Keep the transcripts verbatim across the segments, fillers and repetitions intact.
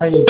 Aí.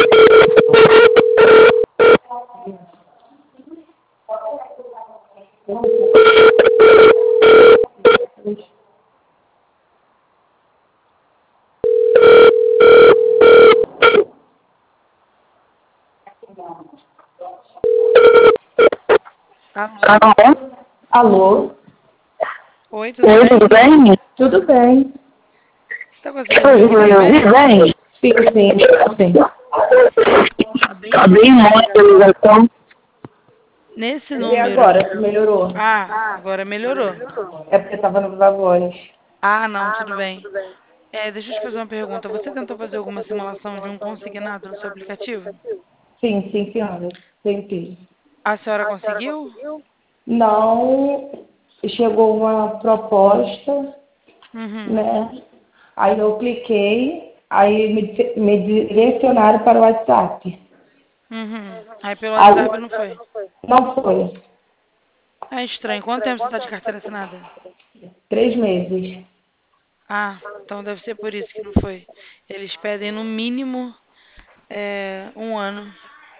Alô? Alô? Oi, tudo Oi, tudo bem? bem? Tudo bem. Você tá Tá conseguindo me conseguindo ouvir me ouvir bem? bem? Sim, sim, sim. Tá bem Tá ruim bem a longe a ligação. ligação. Nesse E número. agora? Melhorou? Ah, agora melhorou. É porque tava no Viva Voz. Ah, não, tudo bem. É, deixa eu te fazer uma pergunta. Você tentou fazer alguma simulação de um consignado no seu aplicativo? Sim, sim, senhora. Tentei. A senhora conseguiu? Não chegou uma proposta, Uhum, né? Aí eu cliquei, aí me, di- me direcionaram para o WhatsApp. uhum. Aí pelo Aí WhatsApp não foi. não foi. É estranho. Quanto tempo você tá de carteira assinada? Três meses. Ah, então deve ser por isso que não foi. Eles pedem no mínimo é, um ano.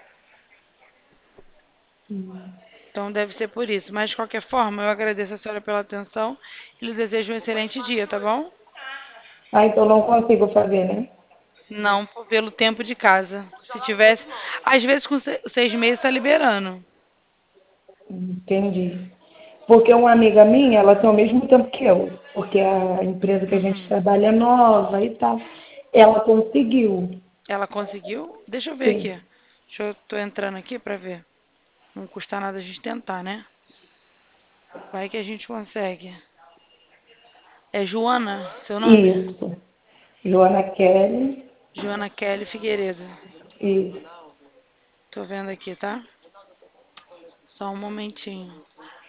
Então deve ser por isso. Mas de qualquer forma, eu agradeço a senhora pela atenção e lhe desejo um excelente dia, tá bom? Ah, então não consigo fazer, né? Não pelo tempo de casa. Se tivesse. Às vezes com se- seis meses está liberando. Entendi. Porque uma amiga minha, ela tem o mesmo tempo que eu, porque a empresa que a gente Uhum. trabalha é nova e tal. Ela conseguiu. Ela conseguiu? Deixa eu ver aqui. Sim. Deixa eu tô entrando aqui pra ver. Não custa nada a gente tentar, né? Vai que a gente consegue. É Joana, seu nome? Isso. Joana Kelly. Joana Kelly Figueiredo. Isso. Tô vendo aqui, tá? Só um momentinho.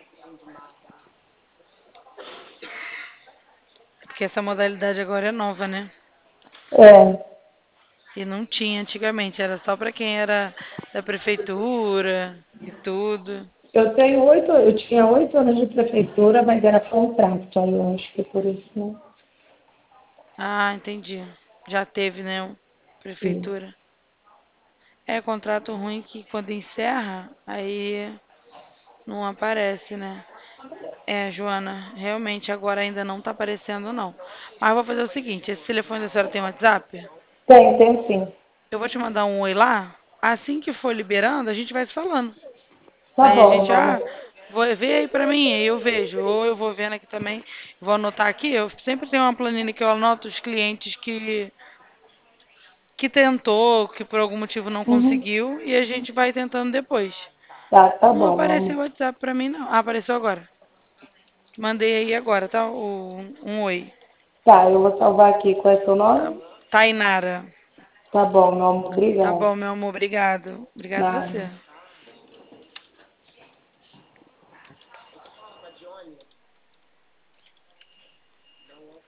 Porque essa modalidade agora é nova, né? É. E não tinha antigamente, era só pra quem era da prefeitura e tudo. Eu tenho oito, eu tinha oito anos de prefeitura, mas era contrato, aí eu acho que é por isso, né? Ah, entendi. Já teve, né? Isso. Prefeitura. É contrato ruim que quando encerra, aí não aparece, né? É, Joana, realmente agora ainda não tá aparecendo, não. Mas eu vou fazer o seguinte: esse telefone da senhora tem WhatsApp? Tem, tem sim. Eu vou te mandar um oi lá. Assim que for liberando, a gente vai se falando. Tá Aí a bom, gente, vamos. ah, vou ver aí pra mim, aí eu vejo. Ou eu vou vendo aqui também, vou anotar aqui. Eu sempre tenho uma planilha que eu anoto os clientes que, que tentou, que por algum motivo não Uhum. conseguiu, e a gente vai tentando depois. Tá, tá Não bom, apareceu o vamos. WhatsApp pra mim, não. Ah, apareceu agora. Mandei aí agora, tá? O, um oi. Tá, eu vou salvar aqui. Qual é seu Tá. nome? Tainara. Tá bom, meu amor, Tá obrigado. bom, meu amor, obrigado. Obrigado Nada. você.